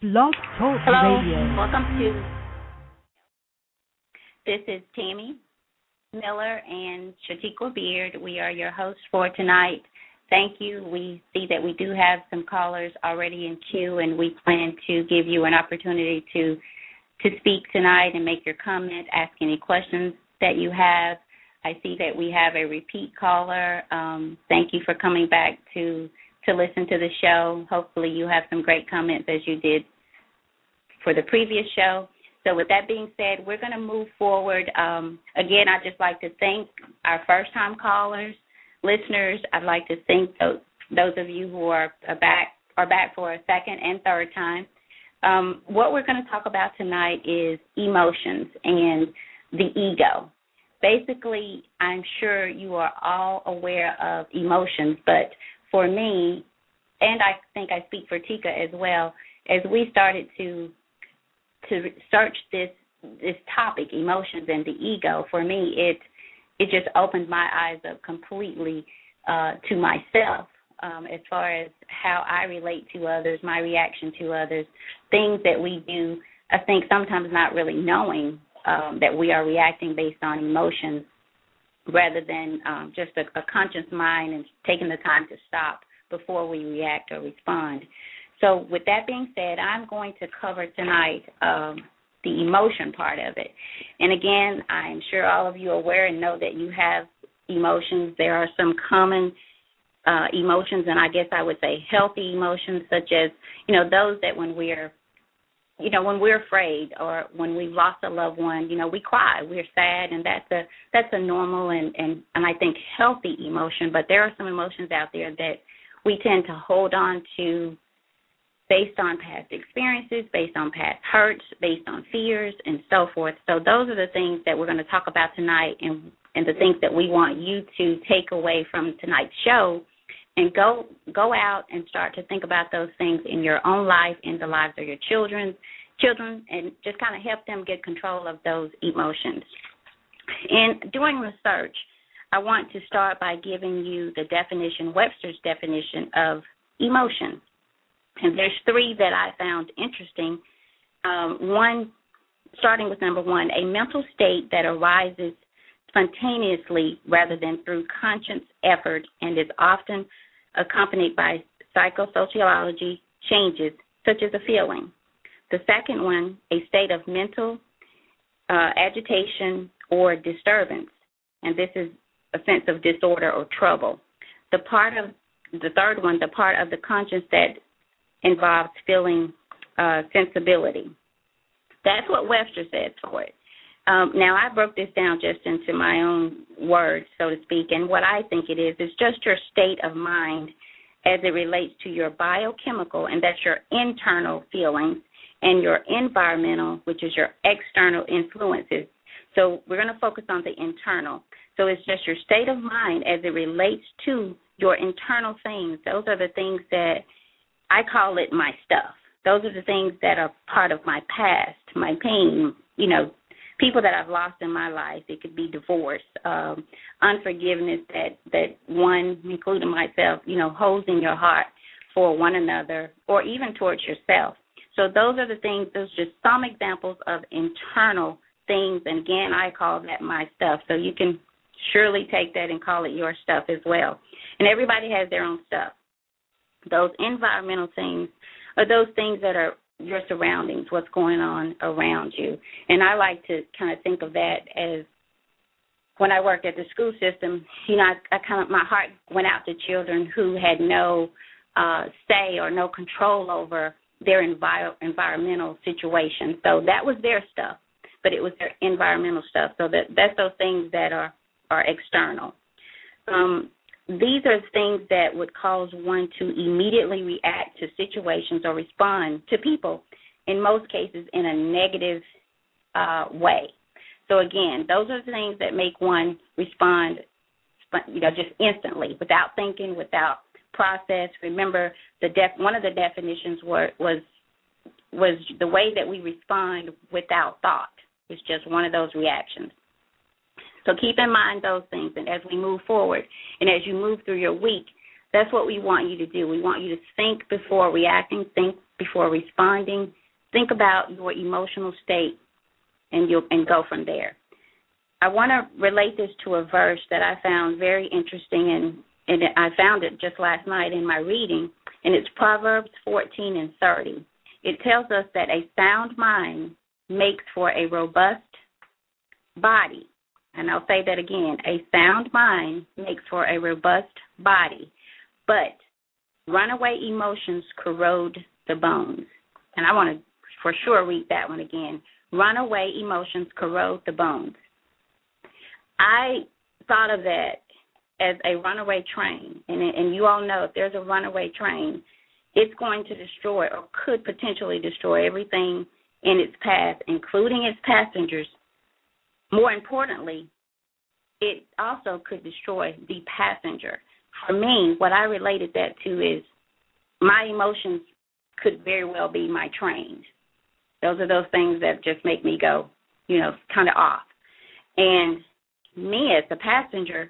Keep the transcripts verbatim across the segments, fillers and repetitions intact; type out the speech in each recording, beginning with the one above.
Blog Talk Hello, Radio. welcome to, this is Tammy Miller and Shatiqua Beard. We are your hosts for tonight. Thank you. We see that we do have some callers already in queue, and we plan to give you an opportunity to to speak tonight and make your comment, ask any questions that you have. I see that we have a repeat caller. Um, thank you for coming back to to listen to the show. Hopefully you have some great comments as you did for the previous show. So with that being said, we're going to move forward. Um, again, I'd just like to thank our first-time callers, listeners. I'd like to thank those, those of you who are back are back for a second and third time. Um, what we're going to talk about tonight is emotions and the ego. Basically, I'm sure you are all aware of emotions, but for me, and I think I speak for Tika as well, as we started to to research this this topic, emotions and the ego, for me, it it just opened my eyes up completely uh, to myself um, as far as how I relate to others, my reaction to others, things that we do, I think sometimes not really knowing um, that we are reacting based on emotions rather than um, just a, a conscious mind and taking the time to stop before we react or respond. So with that being said, I'm going to cover tonight um, the emotion part of it. And again, I'm sure all of you are aware and know that you have emotions. There are some common uh, emotions, and I guess I would say healthy emotions, such as, you know, those that when we're, you know, when we're afraid or when we've lost a loved one, you know, we cry, we're sad, and that's a that's a normal and, and, and I think healthy emotion. But there are some emotions out there that we tend to hold on to based on past experiences, based on past hurts, based on fears, and so forth. So those are the things that we're going to talk about tonight and, and the things that we want you to take away from tonight's show and go go out and start to think about those things in your own life, in the lives of your children, children, and just kind of help them get control of those emotions. In doing research, I want to start by giving you the definition, Webster's definition of emotion. And there's three that I found interesting. Um, one, starting with number one, a mental state that arises spontaneously rather than through conscious effort and is often accompanied by psychosociology changes, such as a feeling. The second one, a state of mental uh, agitation or disturbance, and this is a sense of disorder or trouble. The part of the third one, the part of the conscience that involves feeling uh, sensibility. That's what Webster says for it. Um, now, I broke this down just into my own words, so to speak, and what I think it is is just your state of mind as it relates to your biochemical, and that's your internal feelings, and your environmental, which is your external influences. So we're going to focus on the internal. So it's just your state of mind as it relates to your internal things. Those are the things that I call it my stuff. Those are the things that are part of my past, my pain, you know, people that I've lost in my life. It could be divorce, um, unforgiveness that, that one, including myself, you know, holds in your heart for one another or even towards yourself. So those are the things, those are just some examples of internal things. And, again, I call that my stuff. So you can surely take that and call it your stuff as well. And everybody has their own stuff. Those environmental things are those things that are your surroundings, what's going on around you. And I like to kind of think of that as when I worked at the school system, you know, I, I kind of, my heart went out to children who had no uh, say or no control over their envir- environmental situation. So that was their stuff, but it was their environmental stuff. So that that's those things that are, are external. Um These are things that would cause one to immediately react to situations or respond to people, in most cases, in a negative uh, way. So, again, those are the things that make one respond, you know, just instantly, without thinking, without process. Remember, the def- one of the definitions were, was was the way that we respond without thought. It's just one of those reactions. So keep in mind those things, and as we move forward and as you move through your week, that's what we want you to do. We want you to think before reacting, think before responding. Think about your emotional state, and you'll and go from there. I want to relate this to a verse that I found very interesting, and, and I found it just last night in my reading, and it's Proverbs fourteen and thirty. It tells us that a sound mind makes for a robust body. And I'll say that again. A sound mind makes for a robust body, but runaway emotions corrode the bones. And I want to for sure read that one again. Runaway emotions corrode the bones. I thought of that as a runaway train, and, and you all know if there's a runaway train, it's going to destroy or could potentially destroy everything in its path, including its passengers. More importantly, it also could destroy the passenger. For me, what I related that to is my emotions could very well be my train. Those are those things that just make me go, you know, kind of off. And me as the passenger,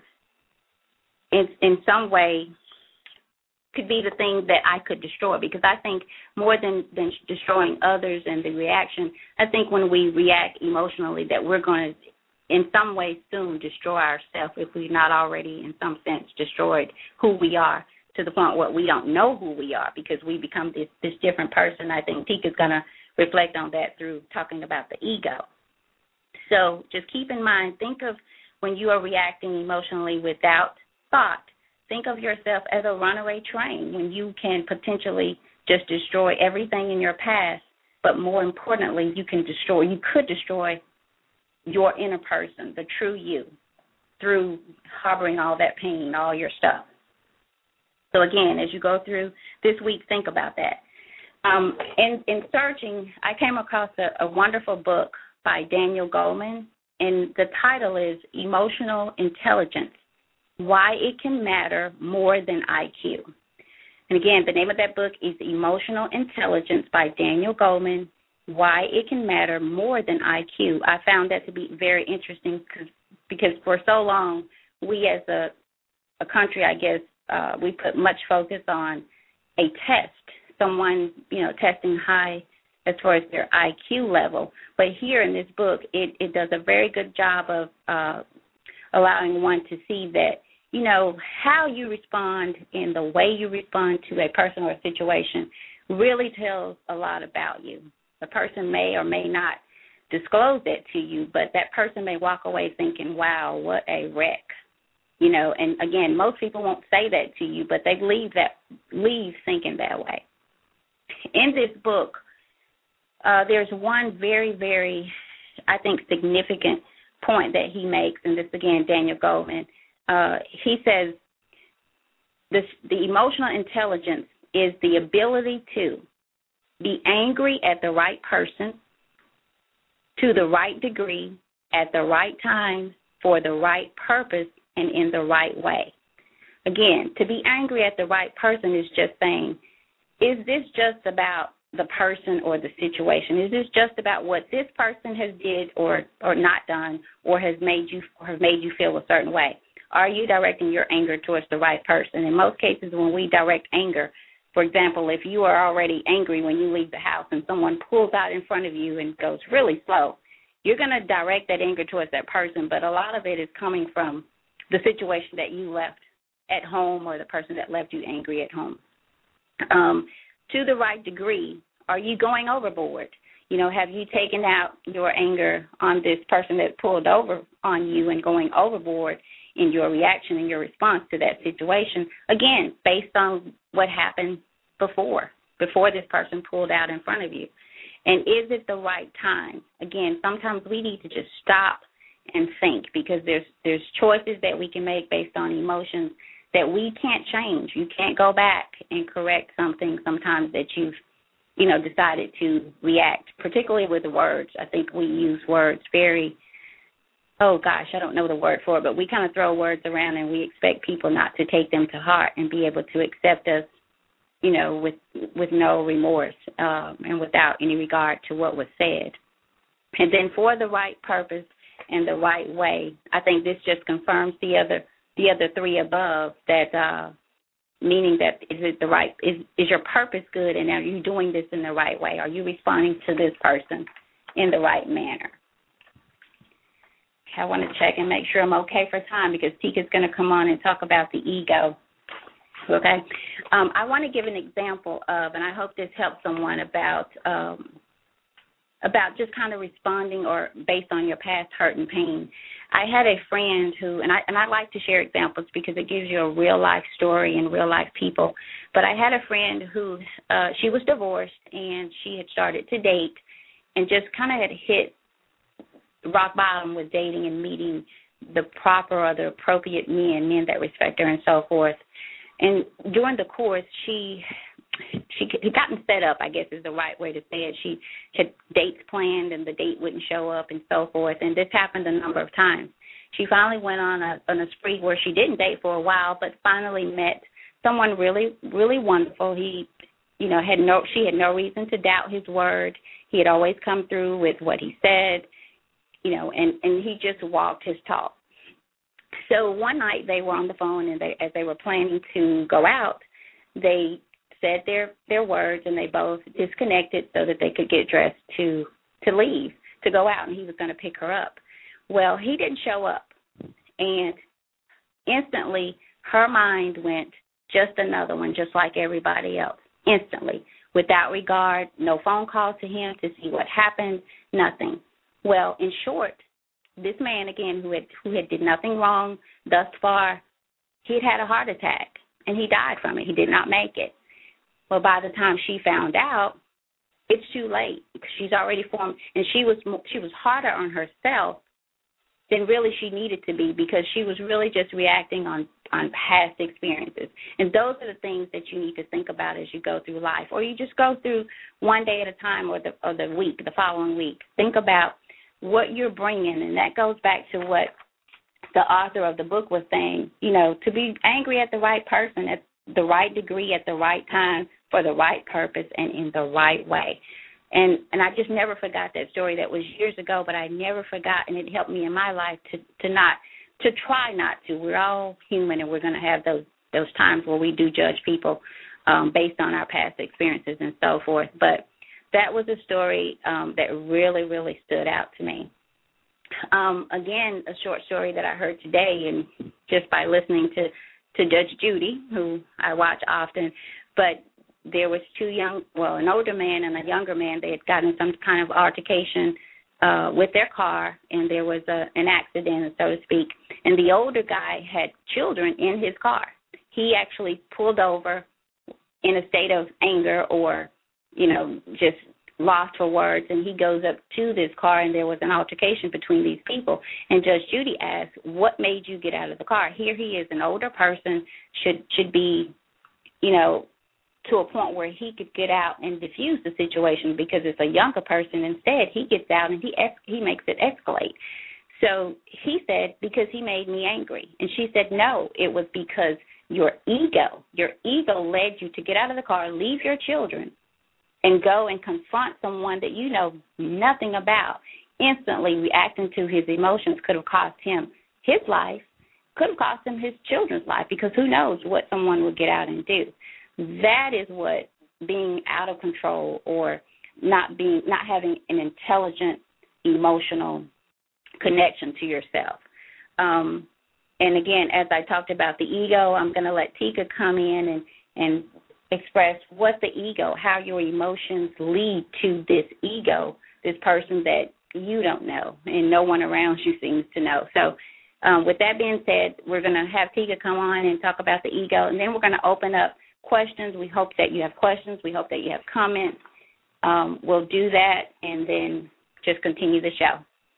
in, in some way, could be the thing that I could destroy, because I think more than, than destroying others and the reaction, I think when we react emotionally that we're going to, in some way soon, destroy ourselves if we've not already, in some sense, destroyed who we are to the point where we don't know who we are because we become this, this different person. I think Tika's going to reflect on that through talking about the ego. So just keep in mind, think of when you are reacting emotionally without thought, think of yourself as a runaway train when you can potentially just destroy everything in your past, but more importantly, you can destroy, you could destroy your inner person, the true you, through harboring all that pain, all your stuff. So again, as you go through this week, think about that. Um, in, in searching, I came across a, a wonderful book by Daniel Goleman, and the title is Emotional Intelligence, Why It Can Matter More Than I Q. And again, the name of that book is Emotional Intelligence by Daniel Goleman, Why It Can Matter More Than I Q. I found that to be very interesting because, because for so long, we as a, a country, I guess, uh, we put much focus on a test, someone, you know, testing high as far as their I Q level. But here in this book, it, it does a very good job of uh, allowing one to see that, you know, how you respond and the way you respond to a person or a situation really tells a lot about you. The person may or may not disclose that to you, but that person may walk away thinking, wow, what a wreck. You know, and again, most people won't say that to you, but they leave that leave thinking that way. In this book, uh, there's one very, very, I think, significant point that he makes, and this, again, Daniel Goleman. Uh, he says this, the emotional intelligence is the ability to be angry at the right person, to the right degree, at the right time, for the right purpose, and in the right way. Again, to be angry at the right person is just saying, is this just about the person or the situation? Is this just about what this person has did or, or not done or has made you or has made you feel a certain way? Are you directing your anger towards the right person? In most cases, when we direct anger, for example, if you are already angry when you leave the house and someone pulls out in front of you and goes really slow, you're going to direct that anger towards that person, but a lot of it is coming from the situation that you left at home or the person that left you angry at home. Um, to the right degree, are you going overboard? You know, have you taken out your anger on this person that pulled over on you and going overboard in your reaction and your response to that situation, again, based on what happened before, before this person pulled out in front of you? And is it the right time? Again, sometimes we need to just stop and think, because there's there's choices that we can make based on emotions that we can't change. You can't go back and correct something sometimes that you've, you know, decided to react, particularly with words. I think we use words very, oh, gosh, I don't know the word for it, but we kind of throw words around and we expect people not to take them to heart and be able to accept us, you know, with with no remorse um, and without any regard to what was said. And then for the right purpose and the right way, I think this just confirms the other the other three above, that uh, meaning that is it the right is is your purpose good, and are you doing this in the right way? Are you responding to this person in the right manner? I want to check and make sure I'm okay for time because Tika's going to come on and talk about the ego. Okay. Um, I want to give an example of, and I hope this helps someone about um, about just kind of responding or based on your past hurt and pain. I had a friend who, and I and I like to share examples because it gives you a real life story and real life people. But I had a friend who uh, she was divorced and she had started to date and just kind of had hit rock bottom with dating and meeting the proper or the appropriate men, men that respect her and so forth. And during the course, she she had gotten set up, I guess is the right way to say it. She had dates planned and the date wouldn't show up and so forth. And this happened a number of times. She finally went on a on a spree where she didn't date for a while, but finally met someone really, really wonderful. He, you know, had no she had no reason to doubt his word. He had always come through with what he said. You know, and, and he just walked his talk. So one night they were on the phone, and they, as they were planning to go out, they said their, their words, and they both disconnected so that they could get dressed to to leave, to go out, and he was going to pick her up. Well, he didn't show up, and instantly her mind went, just another one, just like everybody else, instantly, without regard, no phone call to him to see what happened, nothing. Well, in short, this man, again, who had who had did nothing wrong thus far, he had had a heart attack, and he died from it. He did not make it. Well, by the time she found out, it's too late because she's already formed, and she was she was harder on herself than really she needed to be because she was really just reacting on, on past experiences. And those are the things that you need to think about as you go through life, or you just go through one day at a time or the or the week, the following week. Think about what you're bringing, and that goes back to what the author of the book was saying, you know, to be angry at the right person at the right degree at the right time for the right purpose and in the right way. And and I just never forgot that story. That was years ago, but I never forgot, and it helped me in my life to, to not, to try not to. We're all human, and we're going to have those, those times where we do judge people um, based on our past experiences and so forth. But that was a story um, that really, really stood out to me. Um, again, a short story that I heard today, and just by listening to, to Judge Judy, who I watch often, but there was two young, well, an older man and a younger man. They had gotten some kind of altercation uh, with their car, and there was a, an accident, so to speak, and the older guy had children in his car. He actually pulled over in a state of anger or you know, just lost for words, and he goes up to this car, and there was an altercation between these people. And Judge Judy asked, what made you get out of the car? Here he is, an older person, should should be, you know, to a point where he could get out and diffuse the situation because it's a younger person. Instead, he gets out and he ex- he makes it escalate. So he said, because he made me angry. And she said, no, it was because your ego, your ego led you to get out of the car, leave your children, and go and confront someone that you know nothing about. Instantly reacting to his emotions could have cost him his life, could have cost him his children's life, because who knows what someone would get out and do. That is what being out of control or not being, not having an intelligent, emotional connection to yourself. Um, and again, as I talked about the ego, I'm going to let Tika come in and, and express what the ego, how your emotions lead to this ego, this person that you don't know and no one around you seems to know. So um, with that being said, we're going to have Tika come on and talk about the ego, and then we're going to open up questions. We hope that you have questions. We hope that you have comments. Um, we'll do that and then just continue the show.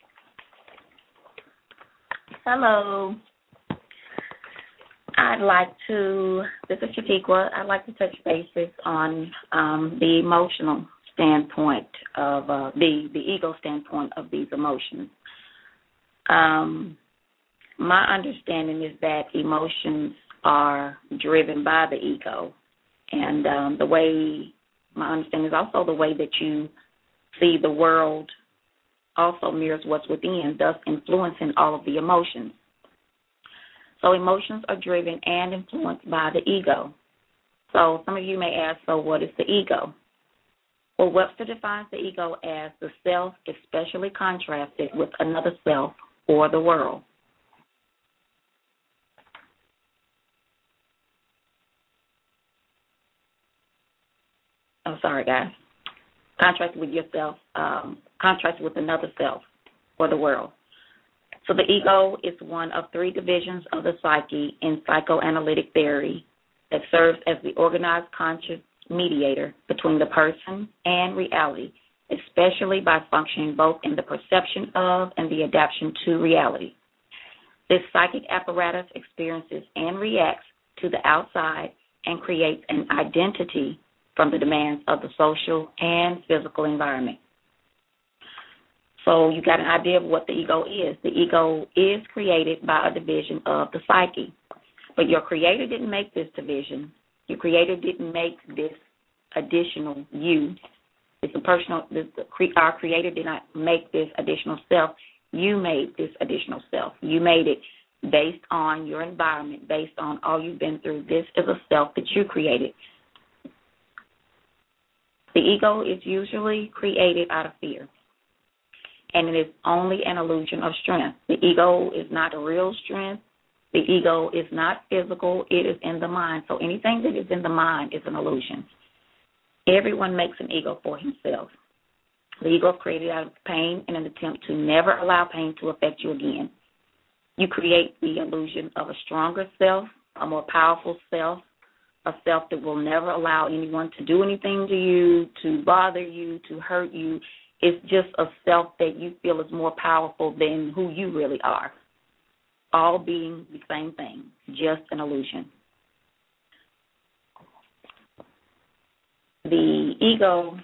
Hello. I'd like to, this is Shatiqua, I'd like to touch bases on um, the emotional standpoint of, uh, the, the ego standpoint of these emotions. Um, my understanding is that emotions are driven by the ego, and um, the way, my understanding is also the way that you see the world also mirrors what's within, thus influencing all of the emotions. So emotions are driven and influenced by the ego. So some of you may ask, so what is the ego? Well, Webster defines the ego as the self especially contrasted with another self or the world. I'm sorry, guys. Contrasted with yourself, um, contrasted with another self or the world. So the ego is one of three divisions of the psyche in psychoanalytic theory that serves as the organized conscious mediator between the person and reality, especially by functioning both in the perception of and the adaptation to reality. This psychic apparatus experiences and reacts to the outside and creates an identity from the demands of the social and physical environment. So you got an idea of what the ego is. The ego is created by a division of the psyche. But your creator didn't make this division. Your creator didn't make this additional you. It's a personal, this, our creator did not make this additional self. You made this additional self. You made it based on your environment, based on all you've been through. This is a self that you created. The ego is usually created out of fear, and it is only an illusion of strength. The ego is not a real strength. The ego is not physical. It is in the mind. So anything that is in the mind is an illusion. Everyone makes an ego for himself. The ego is created out of pain in an attempt to never allow pain to affect you again. You create the illusion of a stronger self, a more powerful self, a self that will never allow anyone to do anything to you, to bother you, to hurt you. It's just a self that you feel is more powerful than who you really are, all being the same thing, just an illusion. The ego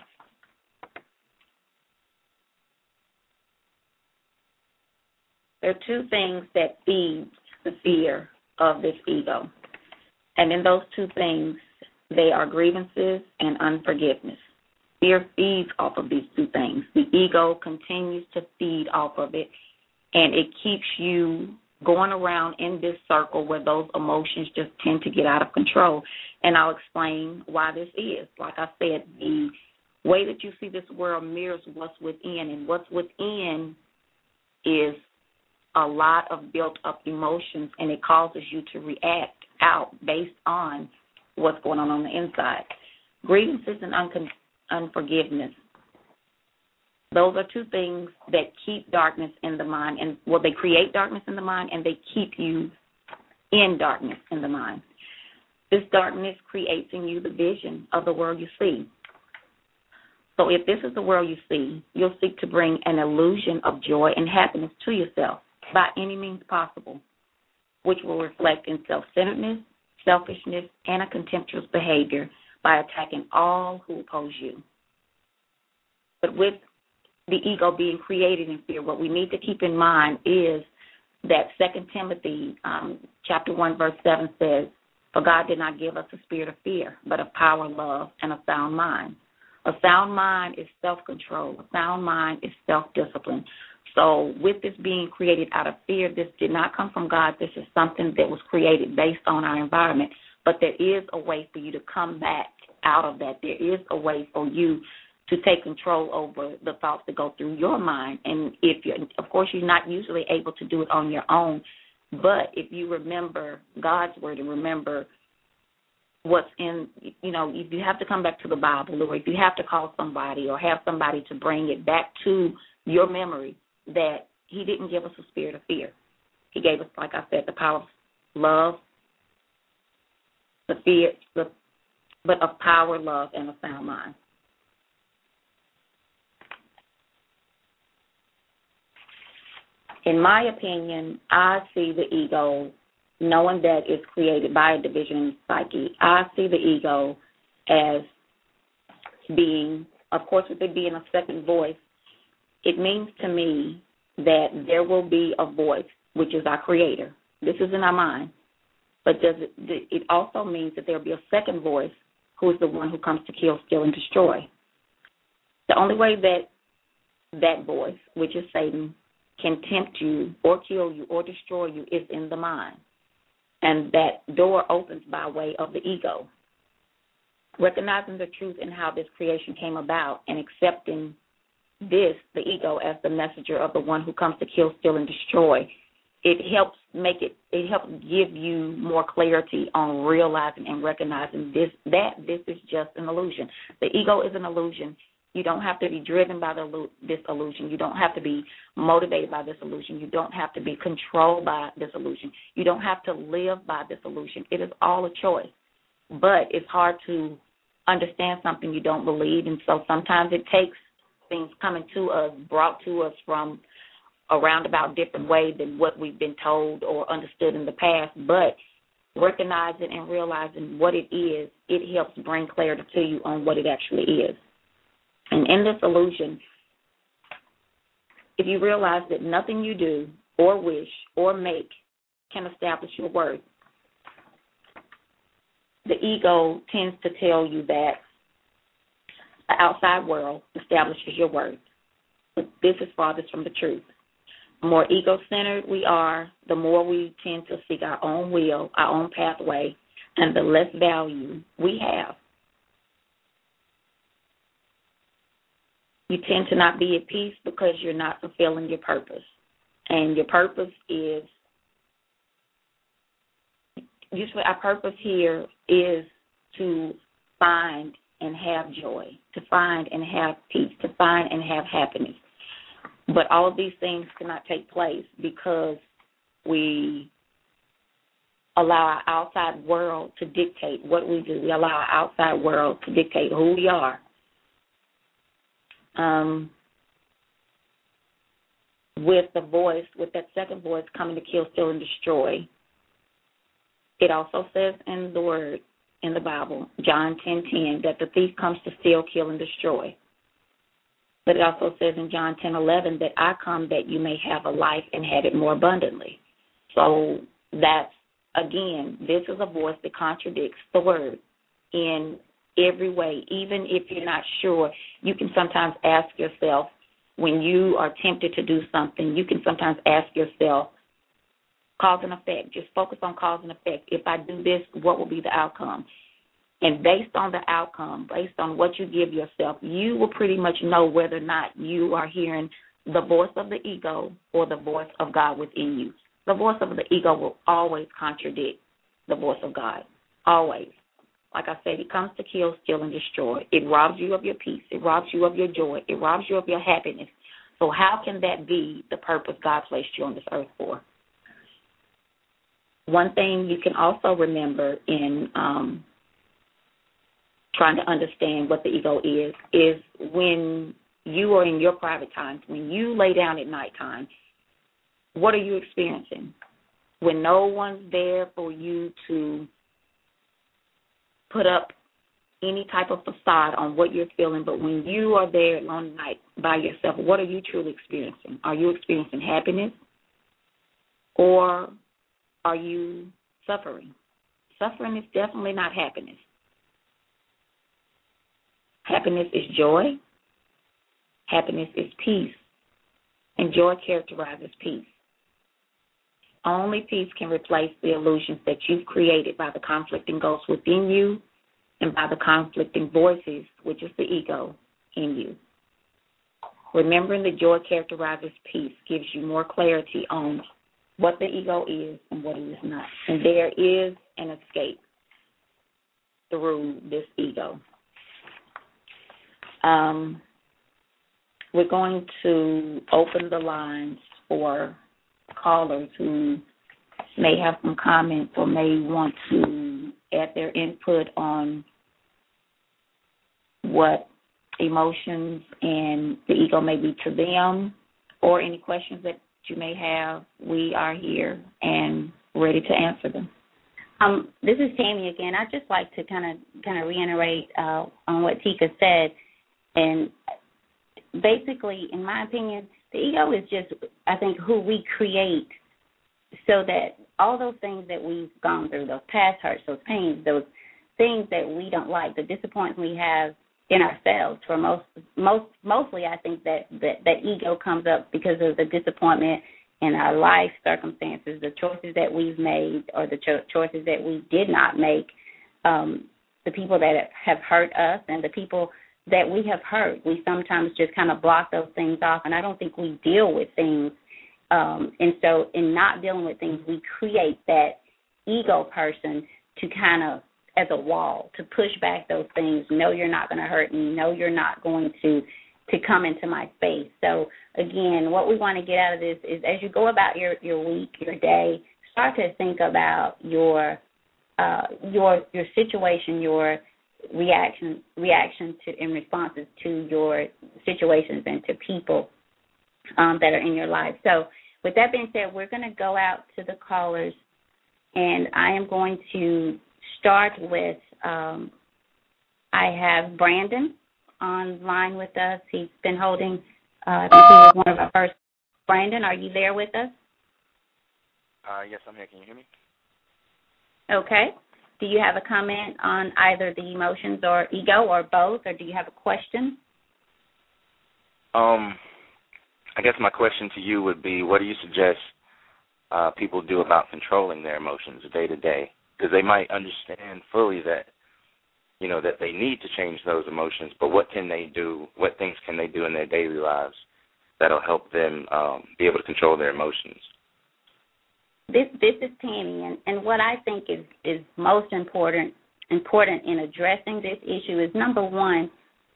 there are two things that feed the fear of this ego. And in those two things, they are grievances and unforgiveness. Fear feeds off of these two things. The ego continues to feed off of it, and it keeps you going around in this circle where those emotions just tend to get out of control. And I'll explain why this is. Like I said, the way that you see this world mirrors what's within, and what's within is a lot of built-up emotions, and it causes you to react out based on what's going on on the inside. Grievances and un- unforgiveness. Those are two things that keep darkness in the mind, and well, they create darkness in the mind, and they keep you in darkness in the mind. This darkness creates in you the vision of the world you see. So if this is the world you see, you'll seek to bring an illusion of joy and happiness to yourself by any means possible, which will reflect in self-centeredness, selfishness, and a contemptuous behavior by attacking all who oppose you. But with the ego being created in fear, what we need to keep in mind is that Second Timothy um, chapter one, verse seven says, "For God did not give us a spirit of fear, but of power, love, and a sound mind." A sound mind is self-control. A sound mind is self-discipline. So with this being created out of fear, this did not come from God. This is something that was created based on our environment. But there is a way for you to come back out of that. There is a way for you to take control over the thoughts that go through your mind. And if you're, of course, you're not usually able to do it on your own, but if you remember God's word and remember what's in, you know, if you have to come back to the Bible, or if you have to call somebody or have somebody to bring it back to your memory, that he didn't give us a spirit of fear. He gave us, like I said, the power of love, the fear, the, but of power, love, and a sound mind. In my opinion, I see the ego, knowing that it's created by a division in the psyche, I see the ego as being, of course, with it being a second voice, it means to me that there will be a voice, which is our creator. This is in our mind. But does it, it also means that there will be a second voice who is the one who comes to kill, steal, and destroy. The only way that that voice, which is Satan, can tempt you or kill you or destroy you is in the mind. And that door opens by way of the ego. recognizing the truth in how this creation came about and accepting this, the ego, as the messenger of the one who comes to kill, steal, and destroy, it helps make it, it helps give you more clarity on realizing and recognizing this, that this is just an illusion. The ego is an illusion. You don't have to be driven by the, this illusion. You don't have to be motivated by this illusion. You don't have to be controlled by this illusion. You don't have to live by this illusion. It is all a choice. But it's hard to understand something you don't believe, and so sometimes it takes things coming to us, brought to us from a roundabout different way than what we've been told or understood in the past. But recognizing and realizing what it is, it helps bring clarity to you on what it actually is. And in this illusion, if you realize that nothing you do or wish or make can establish your worth, the ego tends to tell you that the outside world establishes your worth. But this is farthest from the truth. The more ego-centered we are, the more we tend to seek our own will, our own pathway, and the less value we have. You tend to not be at peace because you're not fulfilling your purpose. And your purpose is, usually our purpose here is to find and have joy, to find and have peace, to find and have happiness. But all of these things cannot take place because we allow our outside world to dictate what we do. We allow our outside world to dictate who we are. Um, with the voice, with that second voice coming to kill, steal, and destroy, it also says in the Word, in the Bible, John ten ten, that the thief comes to steal, kill, and destroy. But it also says in John ten eleven that I come that you may have a life and have it more abundantly. So that's, again, this is a voice that contradicts the Word in every way. Even if you're not sure, you can sometimes ask yourself, when you are tempted to do something, you can sometimes ask yourself, cause and effect. Just focus on cause and effect. If I do this, what will be the outcome? And based on the outcome, based on what you give yourself, you will pretty much know whether or not you are hearing the voice of the ego or the voice of God within you. The voice of the ego will always contradict the voice of God, always. Like I said, it comes to kill, steal, and destroy. It robs you of your peace. It robs you of your joy. It robs you of your happiness. So how can that be the purpose God placed you on this earth for? One thing you can also remember in um, trying to understand what the ego is, is when you are in your private times, when you lay down at nighttime, what are you experiencing? When no one's there for you to put up any type of facade on what you're feeling, but when you are there alone at night by yourself, what are you truly experiencing? Are you experiencing happiness, or are you suffering? Suffering is definitely not happiness. Happiness is joy. Happiness is peace. And joy characterizes peace. Only peace can replace the illusions that you've created by the conflicting ghosts within you and by the conflicting voices, which is the ego, in you. Remembering that joy characterizes peace gives you more clarity on what the ego is and what it is not. And there is an escape through this ego. Um, we're going to open the lines for callers who may have some comments or may want to add their input on what emotions and the ego may be to them, or any questions that you may have. We are here and ready to answer them. Um, this is Tammy again. I'd just like to kind of kind of reiterate uh, on what Tika said. And basically, in my opinion, the ego is just, I think, who we create so that all those things that we've gone through, those past hurts, those pains, those things that we don't like, the disappointment we have in ourselves. For most, most, mostly, I think that, that that ego comes up because of the disappointment in our life circumstances, the choices that we've made or the cho- choices that we did not make. Um, the people that have hurt us and the people that we have hurt. We sometimes just kind of block those things off, and I don't think we deal with things. Um, and so in not dealing with things, we create that ego person to kind of, as a wall, to push back those things. No, you're not going to hurt me. No, you're not going to to come into my space. So, again, what we want to get out of this is as you go about your, your week, your day, start to think about your uh, your your situation, your reaction reaction to and responses to your situations and to people um, that are in your life. So, with that being said, we're going to go out to the callers, and I am going to start with, um, I have Brandon online with us. He's been holding, uh, I think he was one of our first. Brandon, are you there with us? Uh, yes, I'm here. Can you hear me? Okay. Do you have a comment on either the emotions or ego or both, or do you have a question? Um, I guess my question to you would be, what do you suggest uh, people do about controlling their emotions day to day? Because they might understand fully that, you know, that they need to change those emotions, but what can they do, what things can they do in their daily lives that'll help them um, be able to control their emotions? This this is Tammy, and, and what I think is, is most important important in addressing this issue is, number one,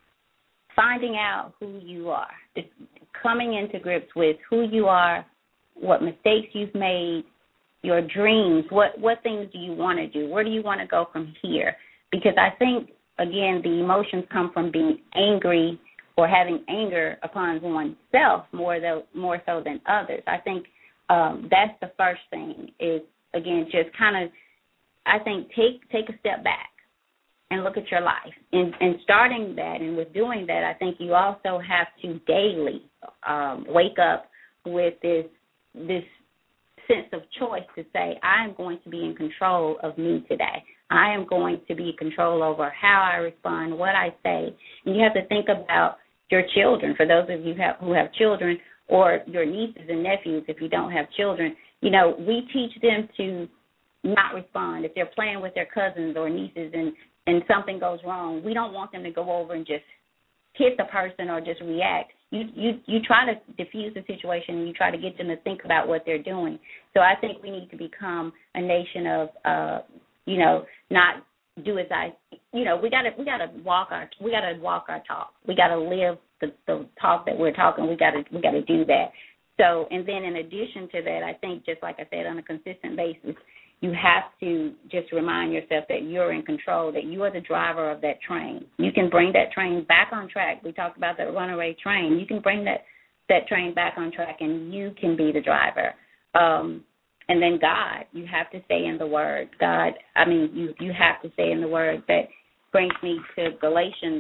finding out who you are, it's coming into grips with who you are, what mistakes you've made, your dreams, what, what things do you want to do, where do you want to go from here? Because I think, again, the emotions come from being angry or having anger upon oneself more, though, more so than others. I think um, that's the first thing is, again, just kind of, I think, take take a step back and look at your life. And, and starting that and with doing that, I think you also have to daily um, wake up with this this sense of choice to say, I am going to be in control of me today. I am going to be in control over how I respond, what I say. And you have to think about your children. For those of you who have, who have children, or your nieces and nephews if you don't have children, you know, we teach them to not respond. If they're playing with their cousins or nieces and, and something goes wrong, we don't want them to go over and just hit the person or just react. You, you you try to diffuse the situation and you try to get them to think about what they're doing. So I think we need to become a nation of, uh, you know, not do as I, you know, we gotta we gotta walk our we gotta walk our talk. We gotta live the, the talk that we're talking. We gotta we gotta do that. So and then in addition to that, I think just like I said, on a consistent basis, you have to just remind yourself that you're in control, that you are the driver of that train. You can bring that train back on track. We talked about that runaway train. You can bring that, that train back on track, and you can be the driver. Um, and then God, you have to stay in the Word. God, I mean, you, you have to stay in the Word. That brings me to Galatians,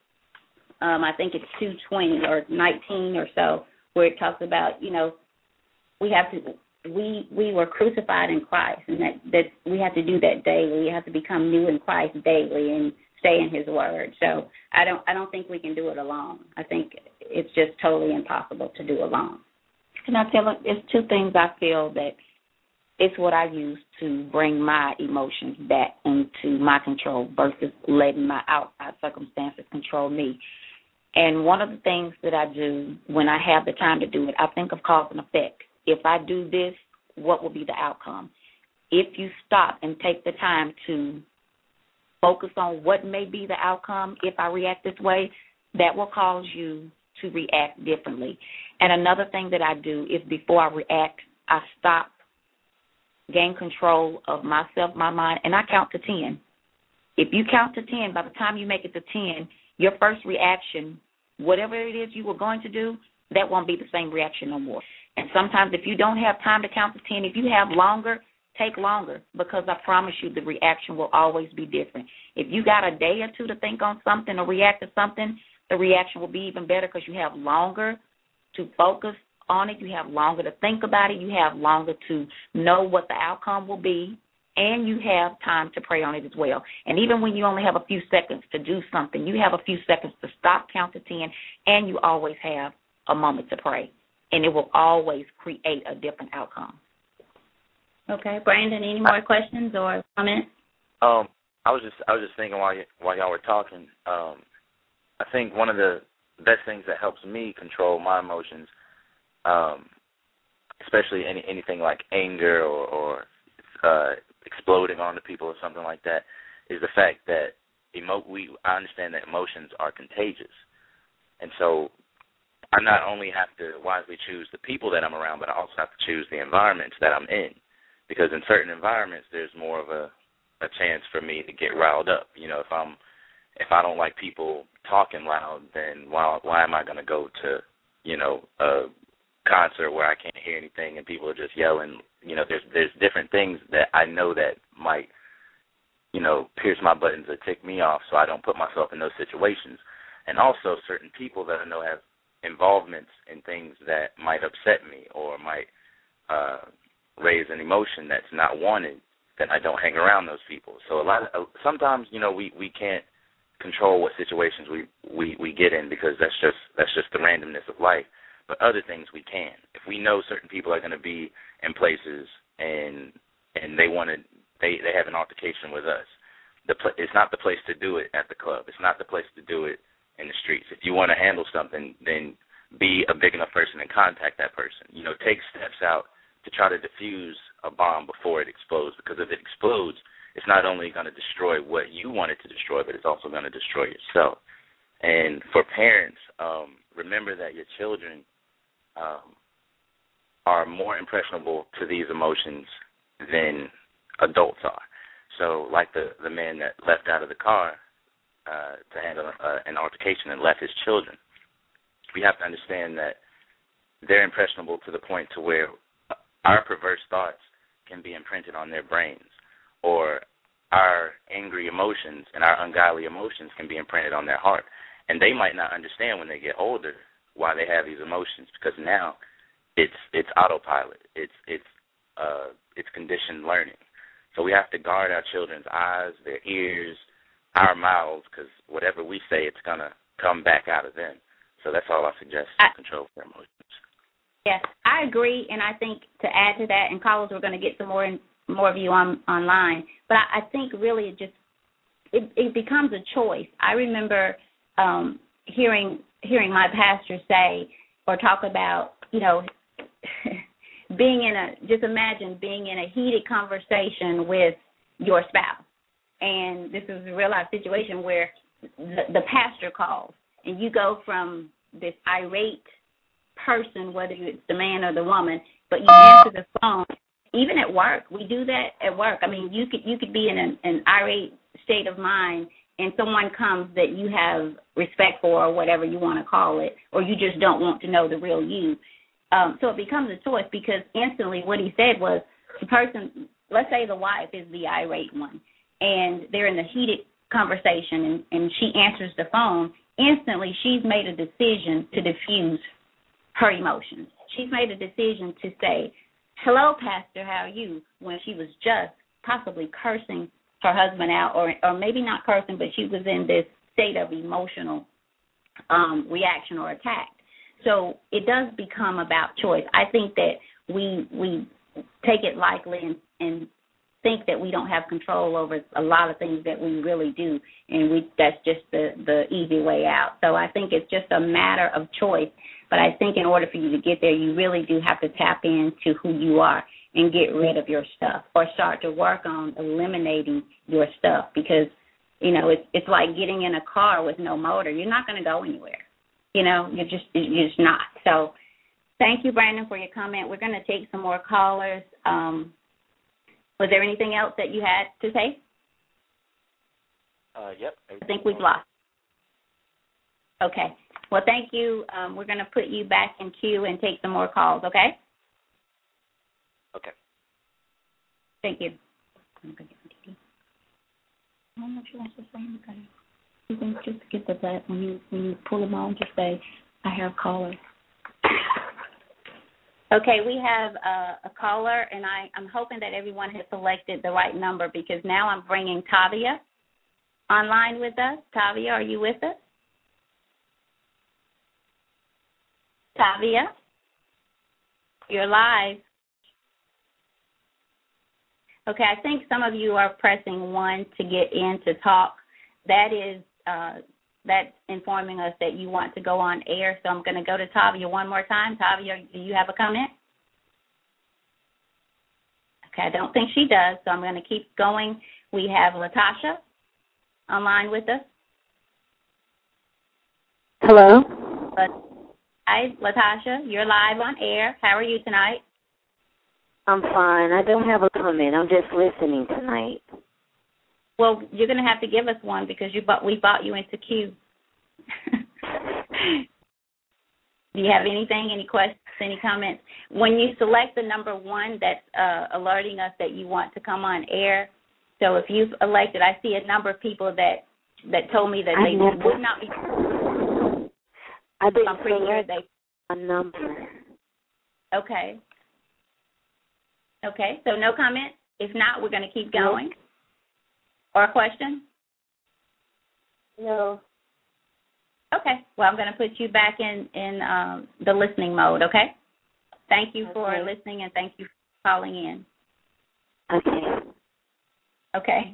um, I think it's two twenty or nineteen or so, where it talks about, you know, we have to – We we were crucified in Christ, and that, that we have to do that daily. We have to become new in Christ daily and stay in His Word. So I don't I don't think we can do it alone. I think it's just totally impossible to do alone. Can I tell you, it's two things I feel that it's what I use to bring my emotions back into my control versus letting my outside circumstances control me. And one of the things that I do when I have the time to do it, I think of cause and effect. If I do this, what will be the outcome? If you stop and take the time to focus on what may be the outcome if I react this way, that will cause you to react differently. And another thing that I do is before I react, I stop, gain control of myself, my mind, and I count to ten. If you count to ten, by the time you make it to ten, your first reaction, whatever it is you were going to do, that won't be the same reaction no more. And sometimes if you don't have time to count to ten, if you have longer, take longer, because I promise you the reaction will always be different. If you got a day or two to think on something or react to something, the reaction will be even better because you have longer to focus on it. You have longer to think about it. You have longer to know what the outcome will be, and you have time to pray on it as well. And even when you only have a few seconds to do something, you have a few seconds to stop, count to ten, and you always have a moment to pray. And it will always create a different outcome. Okay. Brandon, any more questions or comments? Um, I was just I was just thinking while y- while y'all were talking. Um, I think one of the best things that helps me control my emotions, um, especially any anything like anger or, or uh, exploding onto people or something like that, is the fact that emo- we I understand that emotions are contagious, and so I not only have to wisely choose the people that I'm around, but I also have to choose the environments that I'm in, because in certain environments there's more of a, a chance for me to get riled up. You know, if I'm if I don't like people talking loud, then why why am I going to go to, you know, a concert where I can't hear anything and people are just yelling? You know, there's there's different things that I know that might, you know, pierce my buttons or tick me off, so I don't put myself in those situations. And also certain people that I know have involvements in things that might upset me or might uh, raise an emotion that's not wanted, then I don't hang around those people. So a lot of, sometimes, you know, we, we can't control what situations we, we, we get in, because that's just that's just the randomness of life. But other things we can. If we know certain people are going to be in places and and they want to they, they have an altercation with us, the pl- it's not the place to do it at the club. It's not the place to do it in the streets. If you want to handle something, then be a big enough person and contact that person. You know, take steps out to try to defuse a bomb before it explodes, because if it explodes, it's not only going to destroy what you want it to destroy, but it's also going to destroy yourself. And for parents, um, remember that your children um, are more impressionable to these emotions than adults are. So like the, the man that left out of the car, Uh, to handle uh, an altercation and left his children, we have to understand that they're impressionable to the point to where our perverse thoughts can be imprinted on their brains, or our angry emotions and our ungodly emotions can be imprinted on their heart. And they might not understand when they get older why they have these emotions, because now it's it's autopilot. It's it's uh, it's conditioned learning. So we have to guard our children's eyes, their ears, our mouths, because whatever we say, it's going to come back out of them. So that's all I suggest to I, control their emotions. Yes, I agree, and I think to add to that, and callers, we're going to get some more in, more of you on online, but I, I think really it just, it, it becomes a choice. I remember um, hearing hearing my pastor say or talk about, you know, being in a, just imagine being in a heated conversation with your spouse. And this is a real-life situation where the, the pastor calls, and you go from this irate person, whether it's the man or the woman, but you answer the phone. Even at work, we do that at work. I mean, you could you could be in an, an irate state of mind, and someone comes that you have respect for, or whatever you want to call it, or you just don't want to know the real you. Um, so it becomes a choice, because instantly what he said was the person, let's say the wife is the irate one, and they're in the heated conversation, and, and she answers the phone, instantly she's made a decision to diffuse her emotions. She's made a decision to say, hello, Pastor, how are you, when she was just possibly cursing her husband out, or, or maybe not cursing, but she was in this state of emotional um, reaction or attack. So it does become about choice. I think that we we take it lightly and, and think that we don't have control over a lot of things that we really do, and we that's just the, the easy way out. So I think it's just a matter of choice, but I think in order for you to get there, you really do have to tap into who you are and get rid of your stuff, or start to work on eliminating your stuff, because, you know, it's, it's like getting in a car with no motor. You're not going to go anywhere. You know, you're just, you're just not. So thank you, Brandon, for your comment. We're going to take some more callers. Um, Was there anything else that you had to say? Uh, yep. I think we've lost. Okay. Well, thank you. Um, we're going to put you back in queue and take some more calls, okay? Okay. Thank you. I'm not sure what's the same thing. You can just get the black, when you, when you pull them on, just say, I have callers. Okay, we have a, a caller, and I, I'm hoping that everyone has selected the right number, because now I'm bringing Tavia online with us. Tavia, are you with us? Tavia, you're live. Okay, I think some of you are pressing one to get in to talk. That is uh, that's informing us that you want to go on air. So I'm going to go to Tavia one more time. Tavia, do you have a comment? Okay, I don't think she does, so I'm going to keep going. We have Latasha online with us. Hello. Hi, Latasha. You're live on air. How are you tonight? I'm fine. I don't have a comment. I'm just listening tonight. Well, you're going to have to give us one because you bought, we bought you into queue. Do you have anything, any questions, any comments? When you select the number one, that's uh, alerting us that you want to come on air. So if you've elected, I see a number of people that, that told me that I they never, would not be. I didn't I'm pretty sure they. A number. Okay. Okay, so no comment? If not, we're going to keep going. No. Or a question? No. Okay, well, I'm going to put you back in, in um, the listening mode, okay? Thank you for okay. listening and thank you for calling in. Okay. Okay.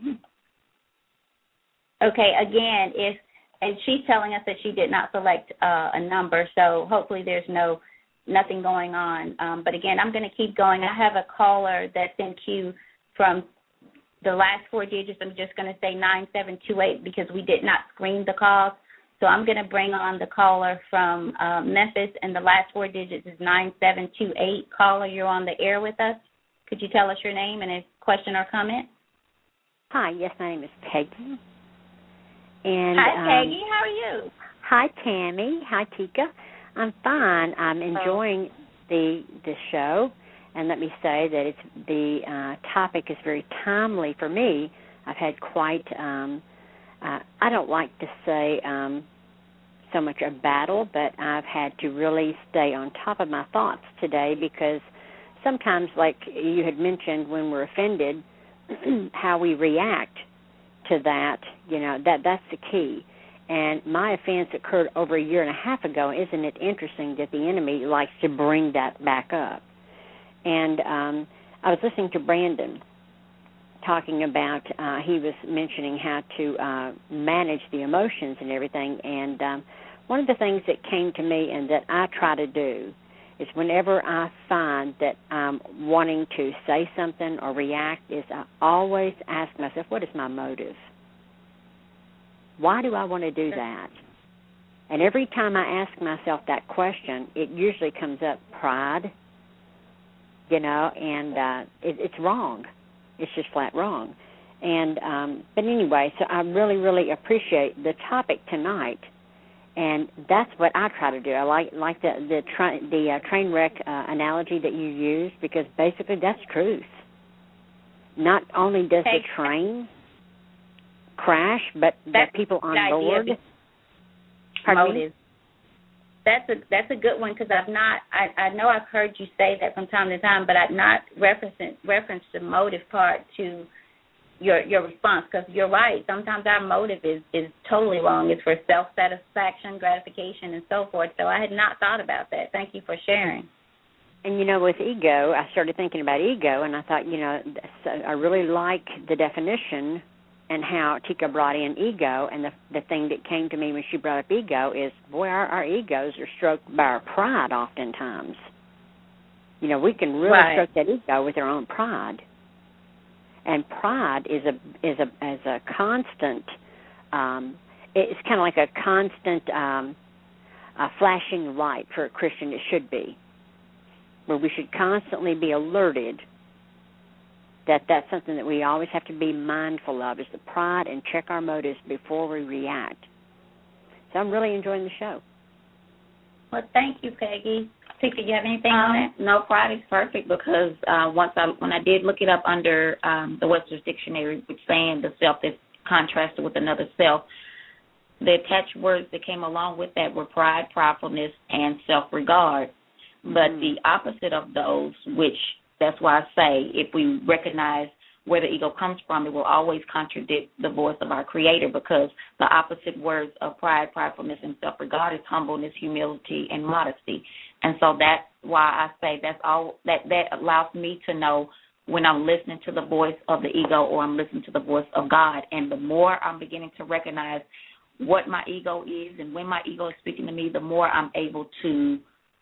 Okay, again, if, and she's telling us that she did not select uh, a number, so hopefully there's no nothing going on. Um, but again, I'm going to keep going. I have a caller that's in queue from the last four digits. I'm just going to say nine seven two eight because we did not screen the calls. So I'm going to bring on the caller from uh, Memphis, and the last four digits is nine seven two eight. Caller, you're on the air with us. Could you tell us your name and a question or comment? Hi, yes, my name is Peggy. And, hi, um, Peggy. How are you? Hi, Tammy. Hi, Tika. I'm fine. I'm enjoying the the show, and let me say that it's the uh, topic is very timely for me. I've had quite, um, uh, I don't like to say um, so much a battle, but I've had to really stay on top of my thoughts today because sometimes, like you had mentioned, when we're offended, how we react to that, you know, that that's the key. And my offense occurred over a year and a half ago. Isn't it interesting that the enemy likes to bring that back up? And um, I was listening to Brandon talking about, uh, he was mentioning how to uh, manage the emotions and everything. And um, one of the things that came to me and that I try to do is whenever I find that I'm wanting to say something or react is I always ask myself, what is my motive? Why do I want to do that? And every time I ask myself that question, it usually comes up pride, you know, and uh, it, it's wrong. It's just flat wrong. And um, but anyway, so I really, really appreciate the topic tonight, and that's what I try to do. I like like the the, tra- the uh, train wreck uh, analogy that you used because basically that's truth. Not only does hey, the train crash, but the people on board. Motive. That's a that's a good one because I've not. I, I know I've heard you say that from time to time, but I've not referenced referenced the motive part to your your response because you're right. Sometimes our motive is is totally wrong. It's for self satisfaction, gratification, and so forth. So I had not thought about that. Thank you for sharing. And, you know, with ego, I started thinking about ego, and I thought, you know, I really like the definition and how Tika brought in ego, and the the thing that came to me when she brought up ego is, boy, our, our egos are stroked by our pride oftentimes. You know, we can really right. stroke that ego with our own pride. And pride is a is a is a constant. Um, it's kind of like a constant um, a flashing light for a Christian. It should be, where we should constantly be alerted that that's something that we always have to be mindful of, is the pride, and check our motives before we react. So I'm really enjoying the show. Well, thank you, Peggy. Tika, do you have anything um, on that? No, pride is perfect because uh, once I when I did look it up under um, the Webster's Dictionary, which saying the self that's contrasted with another self, the attached words that came along with that were pride, pridefulness, and self-regard. But mm-hmm. the opposite of those, which that's why I say if we recognize where the ego comes from, it will always contradict the voice of our Creator because the opposite words of pride, pridefulness, and self-regard is humbleness, humility, and modesty. And so that's why I say that's all that, that allows me to know when I'm listening to the voice of the ego or I'm listening to the voice of God. And the more I'm beginning to recognize what my ego is and when my ego is speaking to me, the more I'm able to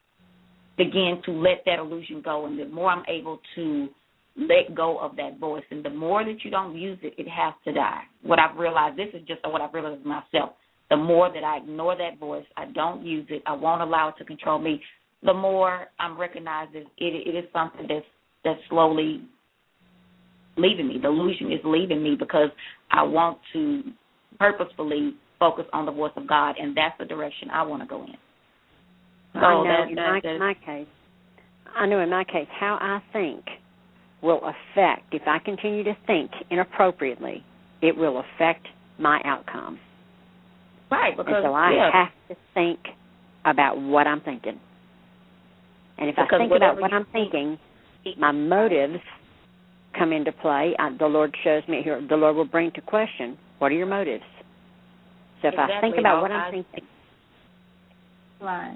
begin to let that illusion go, and the more I'm able to let go of that voice. And the more that you don't use it, it has to die. What I've realized, this is just what I've realized myself, the more that I ignore that voice, I don't use it, I won't allow it to control me, the more I'm recognizing it, it is something that's, that's slowly leaving me. The illusion is leaving me because I want to purposefully focus on the voice of God, and that's the direction I want to go in. So I know that, in that, my, my case, I know in my case how I think will affect, if I continue to think inappropriately, it will affect my outcome. Right, because and so I yeah. have to think about what I'm thinking. And if because I think about what I'm thinking, my motives come into play. I, the Lord shows me here, the Lord will bring to question, what are your motives? So if exactly. I think about what I, I'm thinking. Right.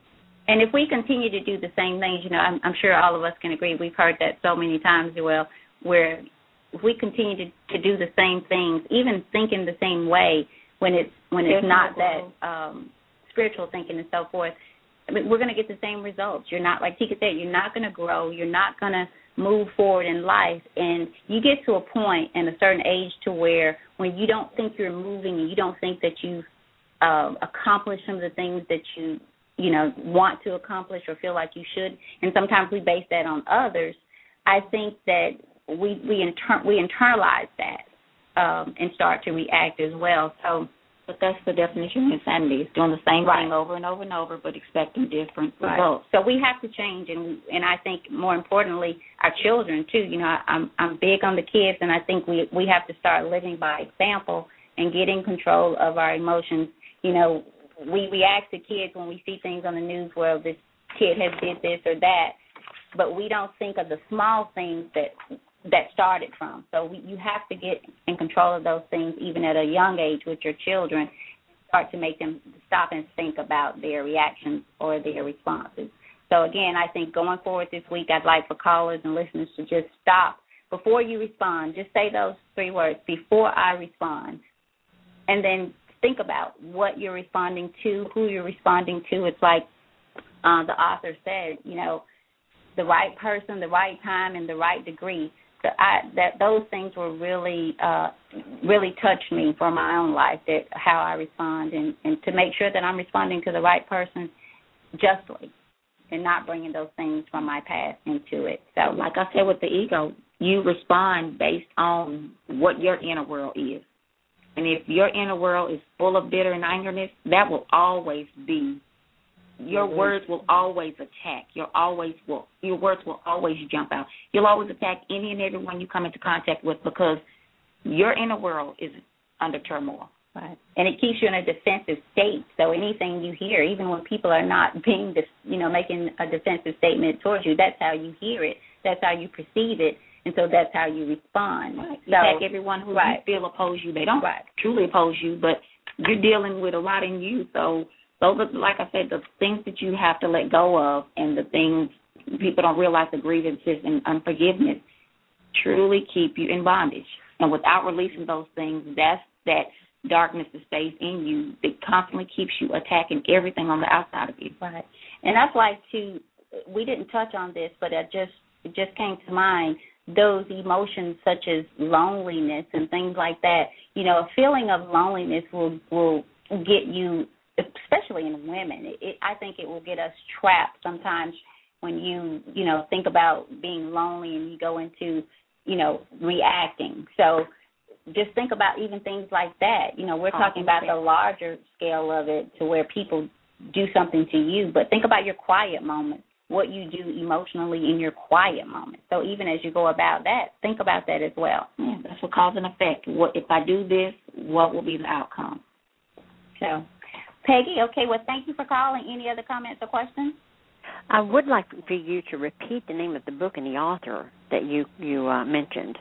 And if we continue to do the same things, you know, I'm, I'm sure all of us can agree, we've heard that so many times, Joelle, where if we continue to, to do the same things, even thinking the same way when it's when it's There's not no that um, spiritual thinking and so forth, I mean, we're going to get the same results. You're not, like Tika said, you're not going to grow. You're not going to move forward in life. And you get to a point in a certain age to where when you don't think you're moving and you don't think that you've uh, accomplished some of the things that you you know, want to accomplish or feel like you should, and sometimes we base that on others, I think that we we, inter- we internalize that um, and start to react as well. So, but that's the definition of insanity. It's doing the same right. thing over and over and over, but expecting different right. results. So we have to change, and and I think more importantly, our children too. You know, I, I'm I'm big on the kids, and I think we we have to start living by example and getting control of our emotions. You know, we react to kids when we see things on the news where this kid has did this or that, but we don't think of the small things that that started from. So we, you have to get in control of those things even at a young age with your children, start to make them stop and think about their reactions or their responses. So, again, I think going forward this week, I'd like for callers and listeners to just stop before you respond. Just say those three words, before I respond, and then think about what you're responding to, who you're responding to. It's like uh, the author said, you know, the right person, the right time, and the right degree. So I, that those things were really, uh, really touched me for my own life, that how I respond, and, and to make sure that I'm responding to the right person justly and not bringing those things from my past into it. So, like I said with the ego, you respond based on what your inner world is. And if your inner world is full of bitter and angerness, that will always be, your mm-hmm. words will always attack. Your always will, your words will always jump out. You'll always attack any and everyone you come into contact with because your inner world is under turmoil. Right. And it keeps you in a defensive state. So anything you hear, even when people are not being, you know, making a defensive statement towards you, that's how you hear it. That's how you perceive it. And so that's how you respond. Right. You so, attack everyone who right. you feel oppose you. They don't right. truly oppose you, but you're dealing with a lot in you. So those are, like I said, the things that you have to let go of, and the things people don't realize, the grievances and unforgiveness, truly keep you in bondage. And without releasing those things, that's that darkness that stays in you that constantly keeps you attacking everything on the outside of you. Right. And that's why, too, we didn't touch on this, but it just, it just came to mind, those emotions such as loneliness and things like that. You know, a feeling of loneliness will will get you, especially in women. It, it, I think it will get us trapped sometimes when you, you know, think about being lonely and you go into, you know, reacting. So just think about even things like that. You know, we're talking about the larger scale of it to where people do something to you, but think about your quiet moments, what you do emotionally in your quiet moments. So even as you go about that, think about that as well. Yeah, that's what cause and effect. What if I do this, what will be the outcome? So, Peggy, okay, well, thank you for calling. Any other comments or questions? I would like for you to repeat the name of the book and the author that you, you uh, mentioned.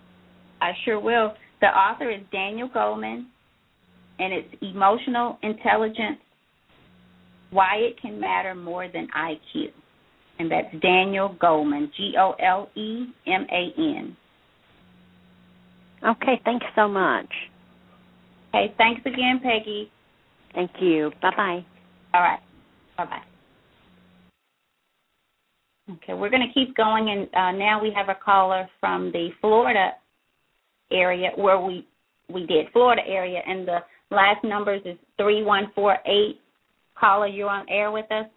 I sure will. The author is Daniel Goleman, and it's Emotional Intelligence, Why It Can Matter More Than I Q. and that's Daniel Goleman, G O L E M A N. Okay, thanks so much. Okay, thanks again, Peggy. Thank you. Bye-bye. All right. Bye-bye. Okay, we're going to keep going, and uh, now we have a caller from the Florida area where we, we did, Florida area, and the last numbers is three one four eight. Caller, you're on air with us?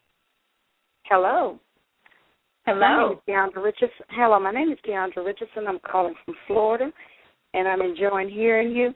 Hello. Hello. My name is Deandra Richardson. Hello, my name is Deandra Richardson. I'm calling from Florida, and I'm enjoying hearing you.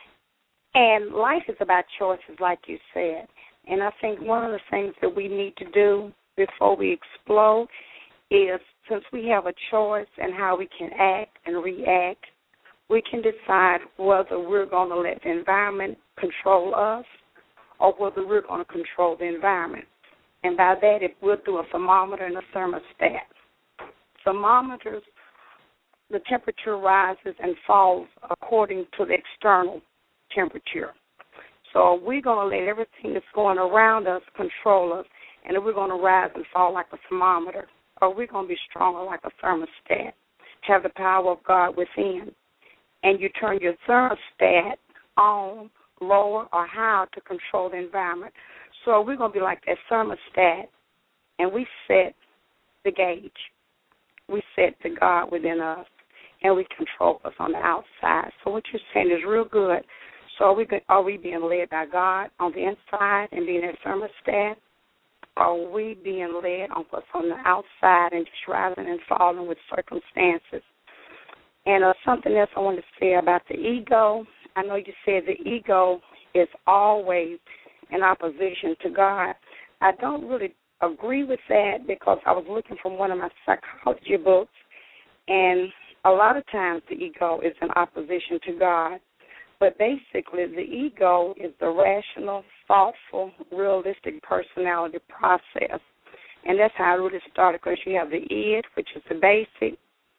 And life is about choices, like you said. And I think one of the things that we need to do before we explode is, since we have a choice in how we can act and react, we can decide whether we're going to let the environment control us or whether we're going to control the environment. And by that, if we'll do a thermometer and a thermostat. Thermometers, the temperature rises and falls according to the external temperature. So we're going to let everything that's going around us control us, and then we're going to rise and fall like a thermometer, or we're going to be stronger like a thermostat, have the power of God within. And you turn your thermostat on, lower, or higher to control the environment. So we're going to be like that thermostat, and we set the gauge. We set the God within us, and we control us on the outside. So what you're saying is real good. So are we, are we being led by God on the inside and being that thermostat? Or are we being led on what's on the outside and just rising and falling with circumstances? And uh, something else I want to say about the ego. I know you said the ego is always in opposition to God. I don't really agree with that because I was looking from one of my psychology books, and a lot of times the ego is in opposition to God. But basically, the ego is the rational, thoughtful, realistic personality process. And that's how it really started, because you have the id, which is the basic,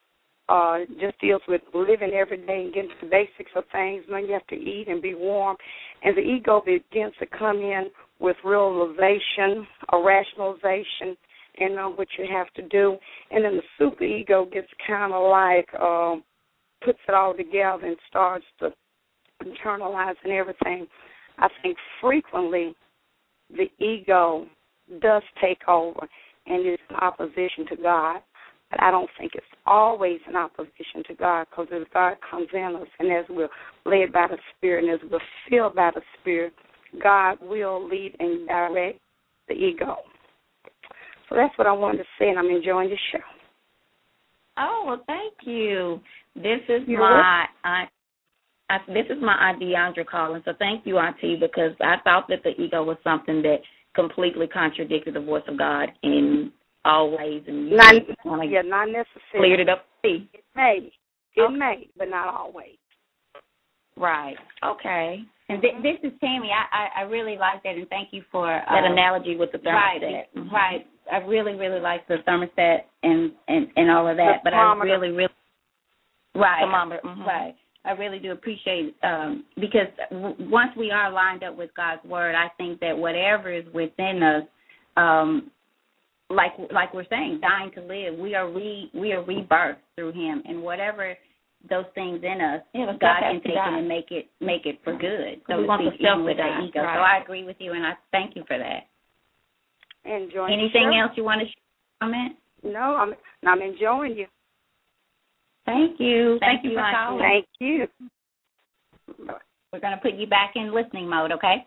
uh, just deals with living every day and getting to the basics of things. Then you have to eat and be warm. And the ego begins to come in with realization, a rationalization, and know what you have to do. And then the superego gets kind of like, uh, puts it all together and starts to internalize and everything. I think frequently the ego does take over and is in opposition to God. But I don't think it's always in opposition to God, because as God comes in us and as we're led by the Spirit and as we're filled by the Spirit, God will lead and direct the ego. So that's what I wanted to say, and I'm enjoying the show. Oh, well, thank you. This is You're my aunt. I, this is my Aunt Deandra calling, so thank you, Auntie, because I thought that the ego was something that completely contradicted the voice of God in all ways, and you not, kind of yeah, not necessarily. cleared it up. See, it may, it okay. may, but not always. Right. Okay. And th- this is Tammy. I, I, I really like that, and thank you for uh, that analogy with the thermostat. Right. Mm-hmm. Right. I really, really like the thermostat and, and, and all of that. The but I really, really right. Thermometer. Mm-hmm. Right. I really do appreciate um, because w- once we are lined up with God's word, I think that whatever is within us, um, like like we're saying, dying to live, we are re we are rebirthed through Him, and whatever those things in us, yeah, God can take it and make it make it for good. So we want the self with to the die. ego. Right. So I agree with you, and I thank you for that. Enjoying Anything the show? else you want to comment? No, I'm I'm enjoying you. Thank you. Thank Thank, you you, for Auntie. calling. Thank you. We're going to put you back in listening mode, okay?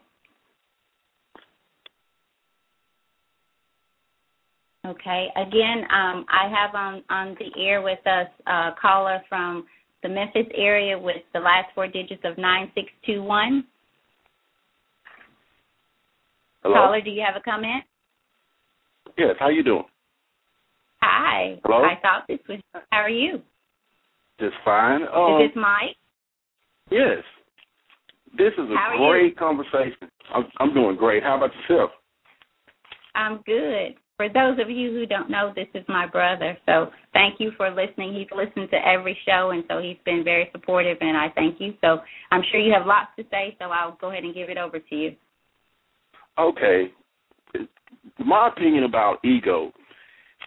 Okay. Again, um, I have on, on the air with us a caller from the Memphis area with the last four digits of nine six two one. Hello? Caller, do you have a comment? Yes, how you doing? Hi. Hello? I thought this was, how are you? Just fine. Um, Is this Mike? Yes. This is a How are great you? conversation. I'm, I'm doing great. How about yourself? I'm good. For those of you who don't know, this is my brother. So thank you for listening. He's listened to every show, and so he's been very supportive, and I thank you. So I'm sure you have lots to say, so I'll go ahead and give it over to you. Okay. My opinion about ego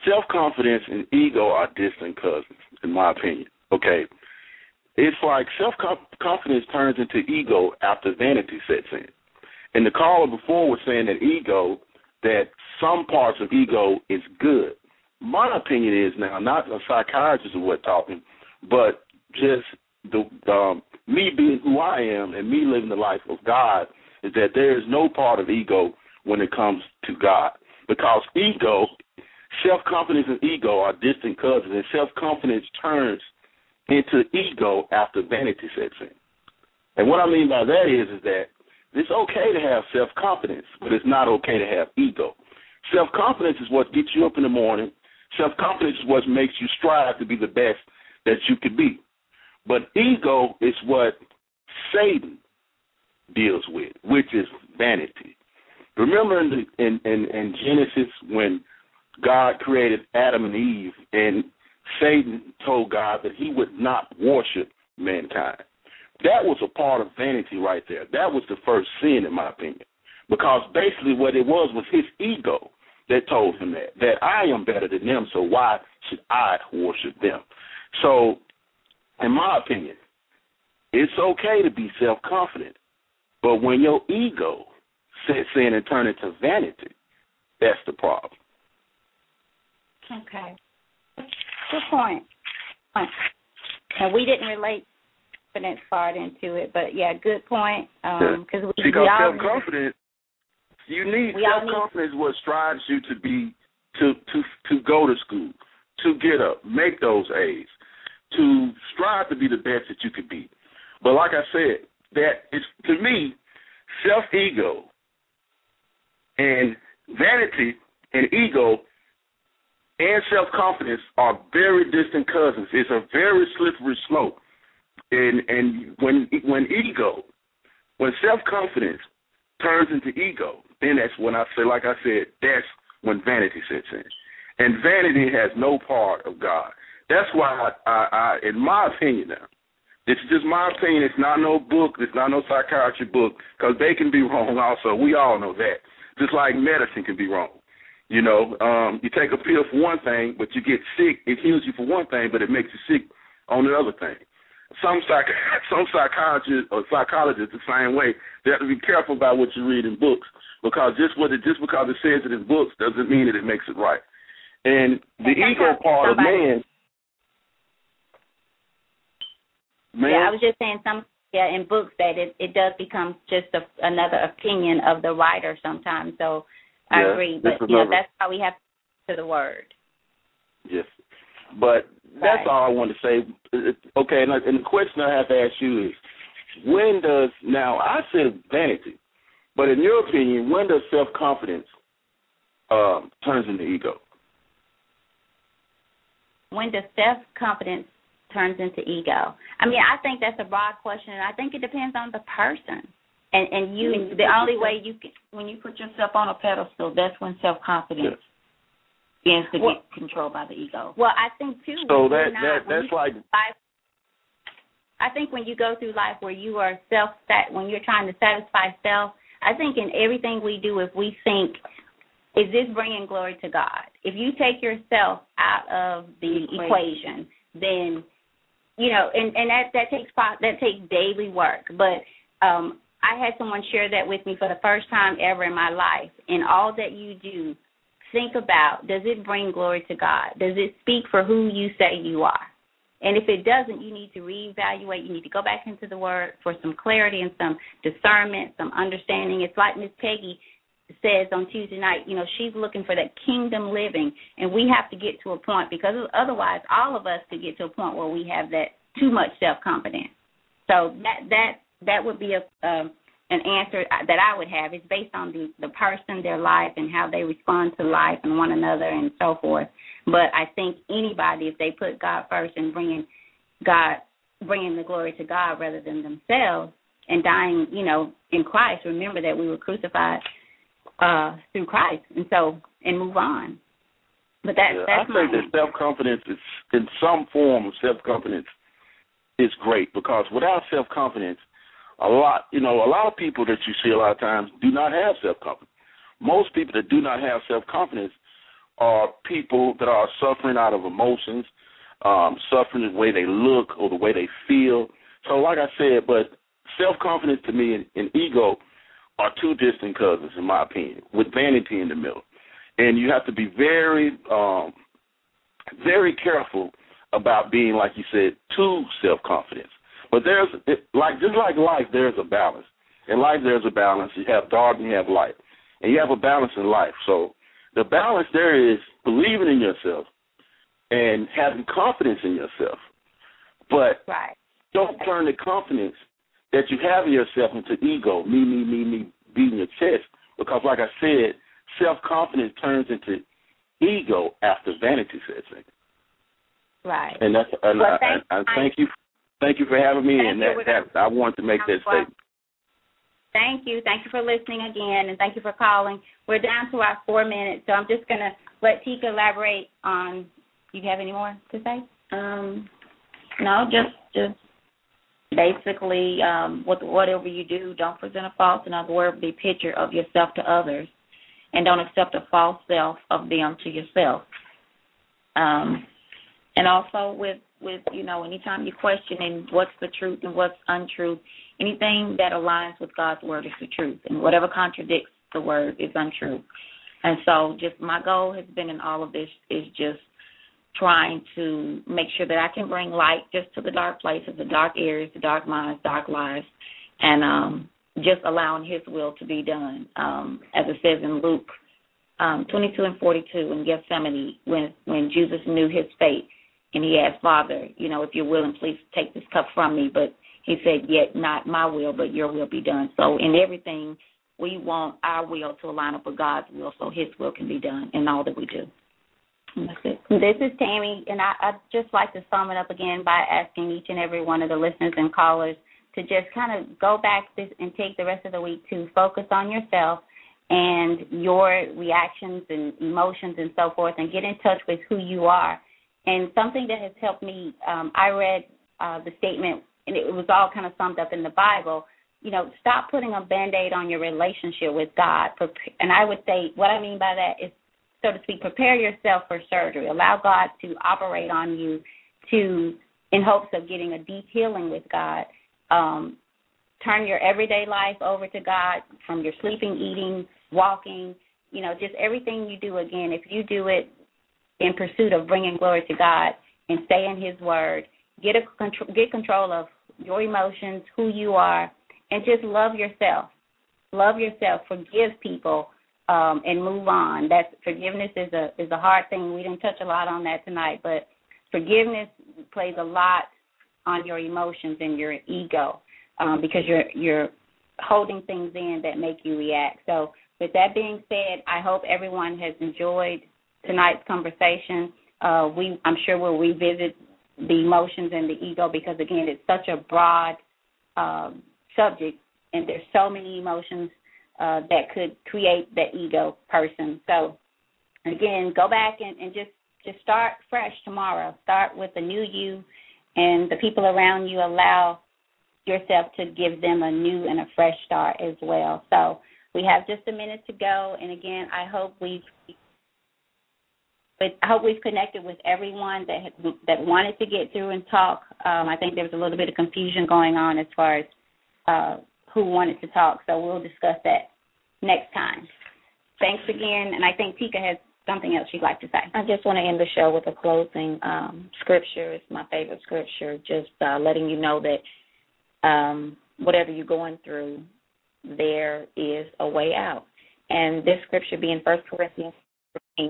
self-confidence and ego are distant cousins, in my opinion. Okay, it's like self-confidence turns into ego after vanity sets in. And the caller before was saying that ego, that some parts of ego is good. My opinion is now, not a psychiatrist is what talking, but just the um, me being who I am and me living the life of God, is that there is no part of ego when it comes to God. Because ego, self-confidence and ego are distant cousins, and self-confidence turns into ego after vanity sets in. And what I mean by that is, is that it's okay to have self-confidence, but it's not okay to have ego. Self-confidence is what gets you up in the morning. Self-confidence is what makes you strive to be the best that you could be. But ego is what Satan deals with, which is vanity. Remember in, the, in, in, in Genesis when God created Adam and Eve, and Satan told God that he would not worship mankind. That was a part of vanity right there. That was the first sin, in my opinion, because basically what it was was his ego that told him that, that I am better than them, so why should I worship them? So, in my opinion, it's okay to be self-confident, but when your ego sets in and turns into vanity, that's the problem. Okay. Good point. And we didn't relate confidence part into it, but yeah, good point. Um, yeah. we, because we all self-confidence, you need we self-confidence. Need, what strives you to be to to to go to school, to get up, make those A's, to strive to be the best that you could be. But like I said, that is to me, self-ego and vanity and ego and self-confidence are very distant cousins. It's a very slippery slope. And and when when ego, when self-confidence turns into ego, then that's when I say, like I said, that's when vanity sets in. And vanity has no part of God. That's why, I, I, I in my opinion now, this is just my opinion. It's not no book. It's not no psychiatry book, because they can be wrong also. We all know that. Just like medicine can be wrong. You know, um, you take a pill for one thing, but you get sick. It heals you for one thing, but it makes you sick on the other thing. Some psych, some psychiatrists or psychologists the same way. They have to be careful about what you read in books, because just what it, just because it says it in books doesn't mean that it makes it right. And the ego part of man, man. Yeah, I was just saying some. Yeah, in books that it, it does become just a, another opinion of the writer sometimes. So I yeah, agree, but you know, that's how we have to the word. Yes, but that's right. all I want to say. Okay, and, and the question I have to ask you is, when does, now I said vanity, but in your opinion, when does self-confidence um, turns into ego? When does self-confidence turns into ego? I mean, I think that's a broad question, and I think it depends on the person. And and you, you the only way you can, when you put yourself on a pedestal, that's when self-confidence begins to well, get controlled by the ego. Well, I think too. So that, not, that that's like. Life, I think when you go through life where you are self sat, when you're trying to satisfy self, I think in everything we do, if we think, is this bringing glory to God? If you take yourself out of the equation, equation then you know, and, and that, that takes that takes daily work. But um, I had someone share that with me for the first time ever in my life. In all that you do, think about, does it bring glory to God? Does it speak for who you say you are? And if it doesn't, you need to reevaluate. You need to go back into the Word for some clarity and some discernment, some understanding. It's like Miss Peggy says on Tuesday night, you know, she's looking for that kingdom living, and we have to get to a point, because otherwise all of us could get to a point where we have that too much self-confidence. So that that that would be a uh, an answer that I would have. It's based on the, the person, their life, and how they respond to life and one another and so forth. But I think anybody, if they put God first and bringing God, bringing the glory to God rather than themselves, and dying, you know, in Christ, remember that we were crucified Uh, through Christ, and so and move on. But that, yeah, that's I my think that self-confidence is, in some form of self-confidence, is great, because without self-confidence, a lot, you know, a lot of people that you see a lot of times do not have self-confidence. Most people that do not have self-confidence are people that are suffering out of emotions, um, suffering the way they look or the way they feel. So like I said, but self-confidence to me and, and ego are two distant cousins, in my opinion, with vanity in the middle. And you have to be very, um, very careful about being, like you said, too self-confident. But there's, it, like just like life, there's a balance. In life, there's a balance. You have dark and you have light. And you have a balance in life. So the balance there is believing in yourself and having confidence in yourself. But right. don't turn the confidence that you have in yourself into ego, me, me, me, me, beating your chest. Because like I said, self-confidence turns into ego after vanity sets in. Right. And that's and well, I, thank, I, I thank you, thank you for having me. And that, that I wanted to make that statement. Thank you. Thank you for listening again, and thank you for calling. We're down to our four minutes, so I'm just going to let Tika elaborate on. Do you have any more to say? Um, no, just just basically, um, what, whatever you do, don't present a false, in other words, be picture of yourself to others, and don't accept a false self of them to yourself. Um, and also with, with, you know, anytime you're questioning what's the truth and what's untruth, anything that aligns with God's word is the truth, and whatever contradicts the word is untrue. And so just my goal has been in all of this is just trying to make sure that I can bring light just to the dark places, the dark areas, the dark minds, dark lives, and um, just allowing his will to be done. Um, as it says in Luke um, twenty-two and forty-two in Gethsemane, when, when Jesus knew his fate, and he asked, Father, you know, if you're willing, please take this cup from me. But he said, yet not my will, but your will be done. So in everything, we want our will to align up with God's will so his will can be done in all that we do. And that's it. This is Tammy, and I, I'd just like to sum it up again by asking each and every one of the listeners and callers to just kind of go back this and take the rest of the week to focus on yourself and your reactions and emotions and so forth, and get in touch with who you are. And something that has helped me, um, I read uh, the statement, and it was all kind of summed up in the Bible. You know, stop putting a Band-Aid on your relationship with God. And I would say what I mean by that is, so to speak, prepare yourself for surgery. Allow God to operate on you to, in hopes of getting a deep healing with God. Um, turn your everyday life over to God, from your sleeping, eating, walking, you know, just everything you do. Again, if you do it in pursuit of bringing glory to God and stay in his word, get a control, get control of your emotions, who you are, and just love yourself. Love yourself. Forgive people. Um, and move on. That's forgiveness is a is a hard thing. We didn't touch a lot on that tonight, but forgiveness plays a lot on your emotions and your ego, um, because you're you're holding things in that make you react. So with that being said, I hope everyone has enjoyed tonight's conversation. Uh, we I'm sure we'll revisit the emotions and the ego, because again, it's such a broad um, subject, and there's so many emotions Uh, that could create that ego person. So, again, go back and, and just, just start fresh tomorrow. Start with the new you, and the people around you, allow yourself to give them a new and a fresh start as well. So we have just a minute to go, and, again, I hope we've But I hope we've connected with everyone that had, that wanted to get through and talk. Um, I think there was a little bit of confusion going on as far as uh, who wanted to talk, so we'll discuss that next time. Thanks again, and I think Tika has something else she'd like to say. I just want to end the show with a closing um, scripture. It's my favorite scripture, just uh, letting you know that um, whatever you're going through, there is a way out. And this scripture being First Corinthians ten,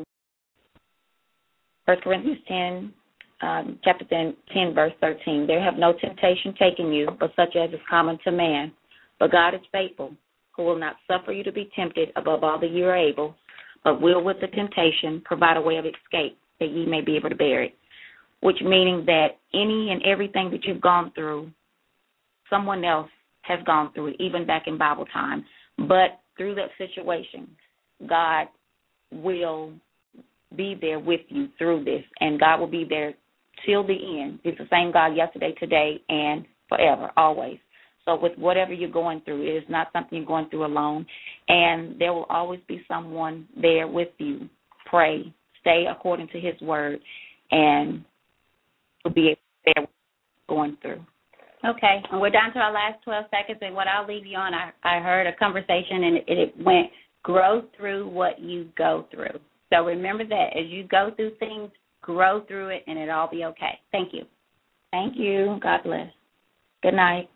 First Corinthians ten, um, chapter ten, ten, verse thirteen. There have no temptation taken you, but such as is common to man. But God is faithful, who will not suffer you to be tempted above all that you are able, but will with the temptation provide a way of escape, that ye may be able to bear it. Which meaning that any and everything that you've gone through, someone else has gone through it, even back in Bible time. But through that situation, God will be there with you through this, and God will be there till the end. He's the same God yesterday, today, and forever, always. So with whatever you're going through, it is not something you're going through alone, and there will always be someone there with you. Pray, stay according to his word, and we'll be able to bear going through. Okay, and we're down to our last twelve seconds, and what I'll leave you on, I, I heard a conversation, and it, it went, grow through what you go through. So remember that as you go through things, grow through it, and it'll all be okay. Thank you. Thank you. God bless. Good night.